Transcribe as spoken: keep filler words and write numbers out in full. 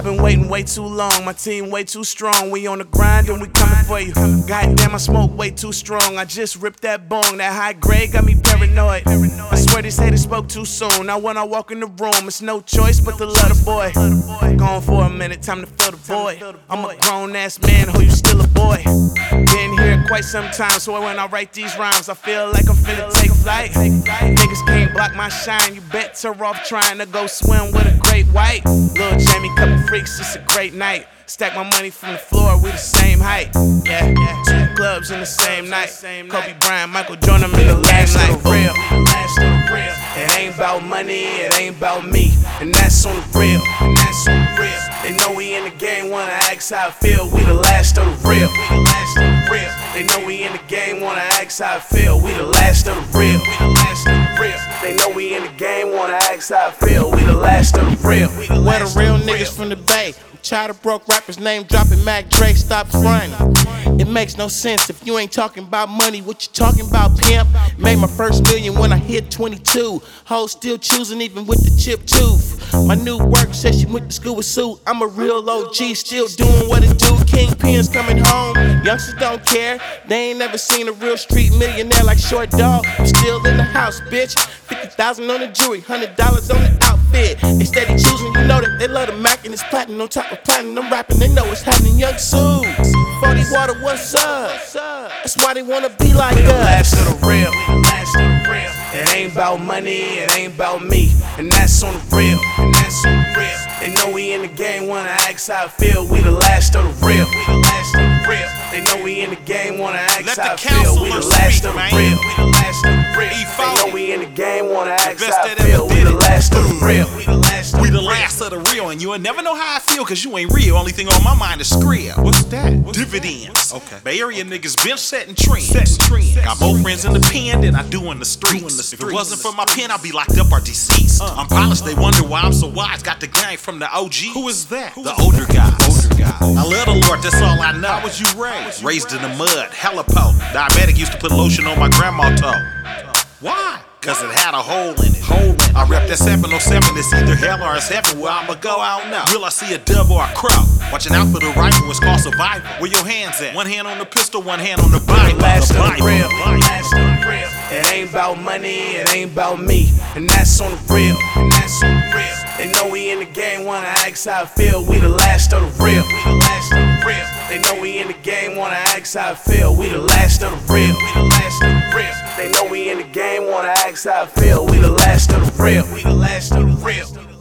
been waiting way too long. My team way too strong. We on the grind and we coming for you. Goddamn, I smoke way too strong. I just ripped that bong. That high grade got me paranoid. I swear these haters spoke too soon. Now when I walk in the room, it's no choice but to love the boy. Gone for a minute, time to fill the void. I'm a grown ass man, who you still a boy. Been here quite some time, so when I write these rhymes, I feel like I'm finna take flight. Niggas can't block my shine. You better off trying to go swim with a great white. Lil' Jamie, couple freaks, it's a great night. Stack my money from the floor, we the same height. Yeah, yeah. Two clubs in the same night. Kobe Bryant, Michael Jordan in the last night. Real, last on the real. It ain't about money, it ain't about me, and that's on the real. And that's on the real. They know we in the game, wanna ask how I feel. We the last of the real. We the last of the real. They know we in the game, wanna ask how I feel. We the last of the real. We the last of the real. They know we in the game, wanna ask how I feel. We the last of the real. We the Where the real niggas from the Bay. Tired of broke rappers, name dropping Mac Dre, stop fronting. It makes no sense if you ain't talking about money. What you talking about, pimp? Made my first million when I hit twenty-two. Hoes still choosing even with the chip tooth. My new work says she went to school with Sue. I'm a real O G, still doing what it do. Kingpins coming home, youngsters don't care. They ain't never seen a real street millionaire like Short Dog. I'm still in the house, bitch. fifty thousand on the jewelry, one hundred dollars on the outfit. They steady choosing, you know that they love the Mac and it's platinum on top of platinum. I'm rapping, they know it's happening. Young Sue, forty water, what's up? That's why they wanna be like us. We the us. last of the real. Last of the real. It ain't about money, it ain't about me, and that's on the real. And that's on the real. They know we in the game, wanna ask how I feel. We the last of the real. We the last of the real. They know we in the game, wanna ask how I feel. We the last of the real. We the last of the real. They know we in the game, wanna ask how I feel. We the last of the real. We the last of the real. We the last of the real, and you'll never know how I feel, cause you ain't real. Only thing on my mind is Skrill. What's that? What's Dividends. That? Okay. Bay Area niggas been setting trends. Setting trends. Got more friends in the pen than I do in the streets. If it wasn't for my pen, I'd be locked up or deceased. Uh, I'm polished, they wonder why I'm so wise. Got the gang from the O G. Who is that? The older guys. Older guys. I love the Lord, that's all I know. How was you raised? Raised in the mud, hella po. Diabetic, used to put lotion on my grandma's toe. Why? Cause it had a hole in it. Hole in it. I rep that seven oh seven, it's either hell or it's heaven. Where I'ma go, I don't know. Will I see a dove or a crow? Watching out for the rifle, it's called survival. Where your hands at? One hand on the pistol, one hand on the Bible. Last of the real. Last of the real. It ain't about money, it ain't about me, and that's on the real. And that's on the real. They know we in the game, wanna ask how I feel. We the last of the real. We the last of the real. They know we in the game, wanna ask how I feel. We the last of the real. We the last of the real. They know we in the game, wanna ask how I feel. We the last of the real. We the last of the real.